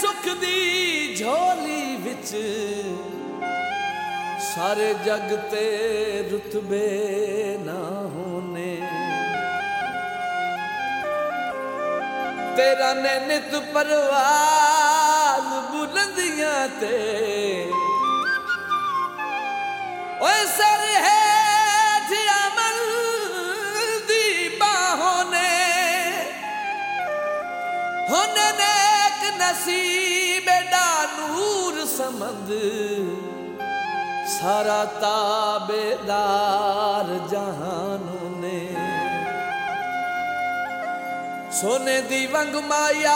सुख दी झोली विच सारे जग ते रुतबे ना होने। तेरा ने नित परवाज बुलंदियां ते ओए सर है अमल दी बाहों ने होने नेक नसीब दा नूर समंद सारा ताबेदार जहानों ने। सोने दी वंग माया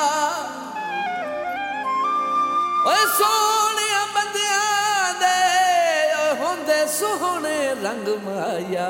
ओए सोने बंदियां दे होंदे सोने रंग माया।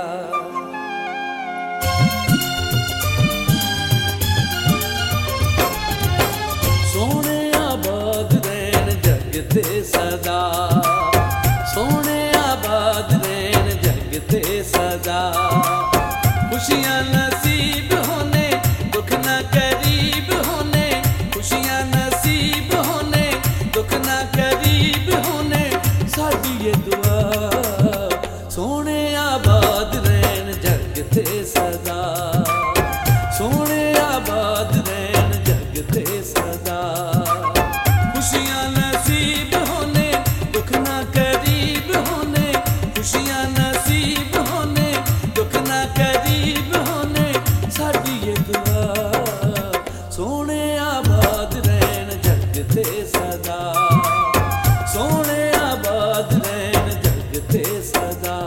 सोने आबाद रैन जग ते सदा सोने आबाद रैन जग ते सदा। खुशियां नसीब होने दुख ना करीब होने खुशियां नसीब होने दुख ना करीब होने साडी ये दुआ। सोने आबाद रैन जग ते सदा सोने आबाद रैन जग ते सदा। खुशियां नसीब होने दुख ना करीब होने खुशियां नसीब होने दुख ना करीब होने साडी ये दुआ। सोने आबाद रैन जग ते सदा सोने आबाद रैन जग ते सदा।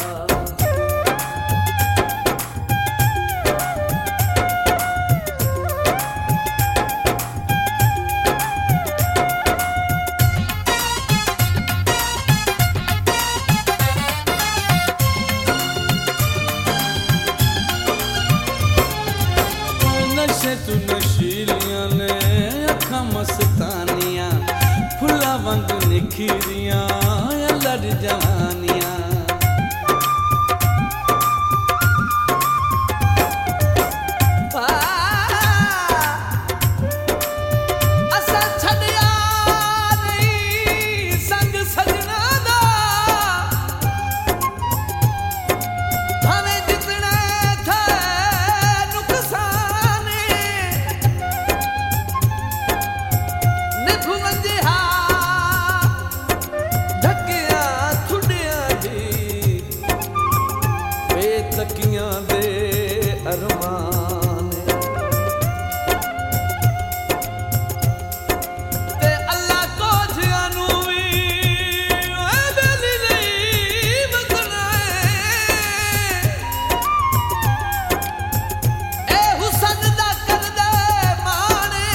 नशे तू नशीलियां ने अखां मस्तानियां फुल्लां वांग निखिरियां लड़ जवानियां। असां छड्डिया नहीं संग सजना दा भावें जितना था नुकसान तकियां दे अरमान ते अल्लाह को जियानू भी दिल नहीं मंगना ए हुसन दा कर दे माने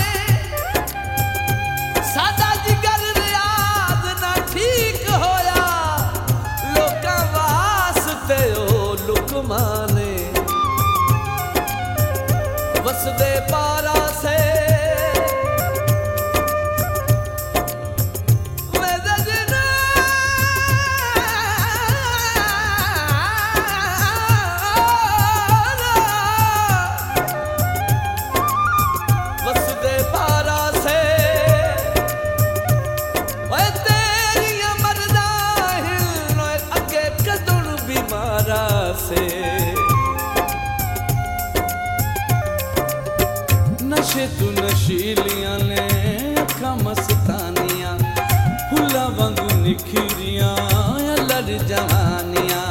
सादा जिगर रियाज ना ठीक होया लोकां वास्ते माने वसदे पारा से वसदे पारा से तेरिया मरदा हिल अगे कदुण बीमारा से। नशे तू नशीलियां ने अखां मस्तानियां फुल्लां वांगू निखिरियां लड़ जवानियां।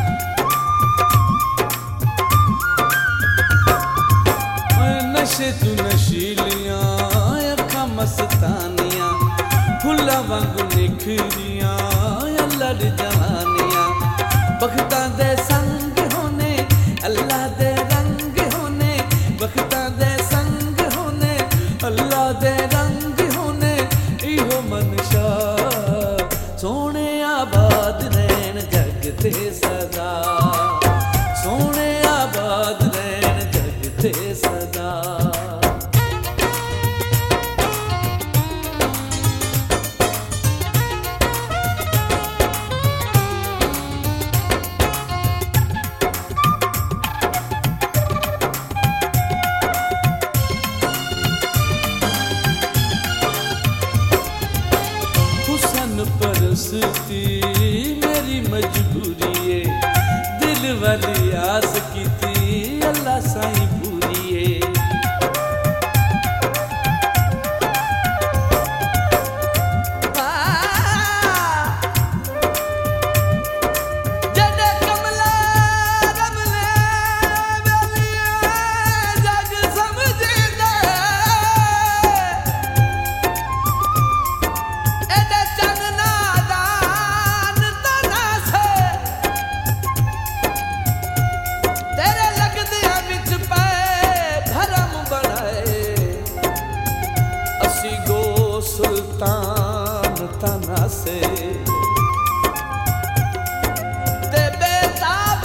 नशे तू नशीलियां अखां मस्तानियां फुल्लां वांगू निखिरियां लड़ जवानियां। बख्तां दे संग होने अल्लाह दे रंग होने बख्तां दे संग होने अल्लाह दे रंग होने इहो मनशा। सोने आबाद रैन जग ते सदा सोने आबाद रैन जग ते सदा। अल्लाह साईं पूरीए। सुल्तान तना से ते बेताब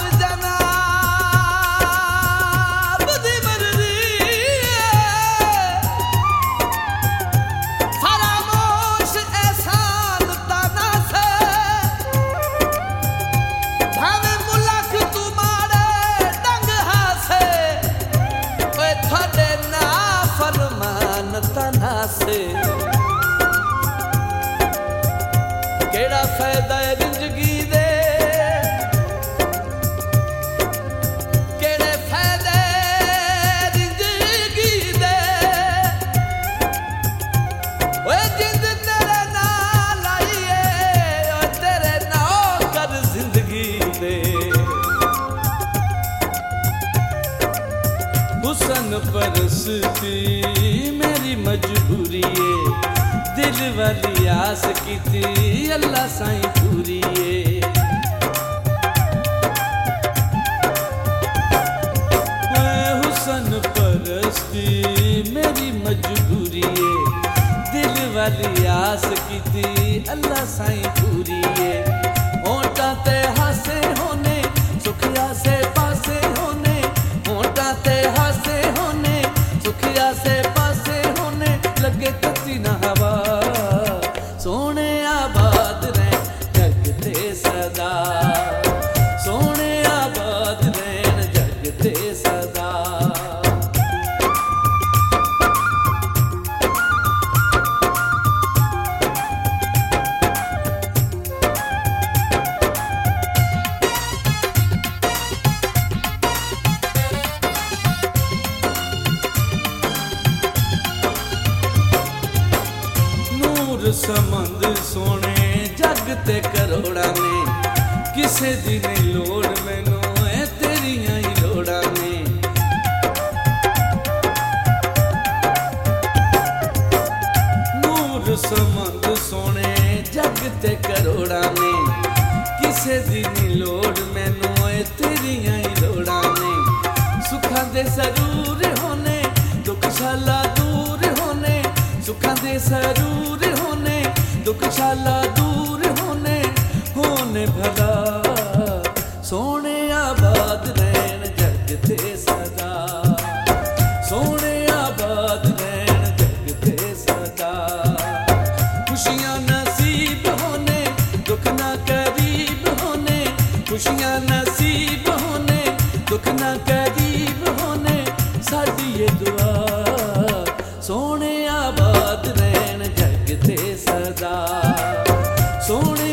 जनाब दी मर्जी फरामोश एहसान तना से भावे मुलक तुम्हारे डंग हासे ओए थोड़े ना फरमान तना से। केड़ा फायदा है जिंदगी दे केड़े फायदे जिंदगी दे ओए जिंद तेरे नाल आईए ओए तेरे नौकर जिंदगी दे। हुसन परस्ती मेरी मजबूरी है दिल वाली आस की थी अल्लाह साईं पूरीए। हुसन परस्ती मेरी मजबूरी है दिल वाली आस की थी अल्लाह साईं पूरीए। होंठा ते हासे होने सुखिया से पासे होने होंठा ते हासे होने सुखिया से पासे होने लगे कती ना हवा सोने आबाद रह जगते सदा सोने आबाद रहन जगते सदा। समंद सोने जग ते करोड़ा ने किसे दी नहीं लोड़ मैनू है तेरियां ही लोड़ा ने। नूर समंद सोने जग ते करोड़ा ने किसे दी नहीं लोड़ मैनू है तेरियां ही लोड़ा ने। सुखां दे जरूर होने दुख शाला दूर होने सुखां दे जरूर होने दुख शाला दूर होने भला सोने आबाद रहन जगते सदा सोने आबाद रहन जगते सदा। खुशियां नसीब होने दुख ना करीब होने खुशियां नसीब होने दुख ना करीब होने साडी ये दुआ सोने आबाद रहन जगते सदा सोने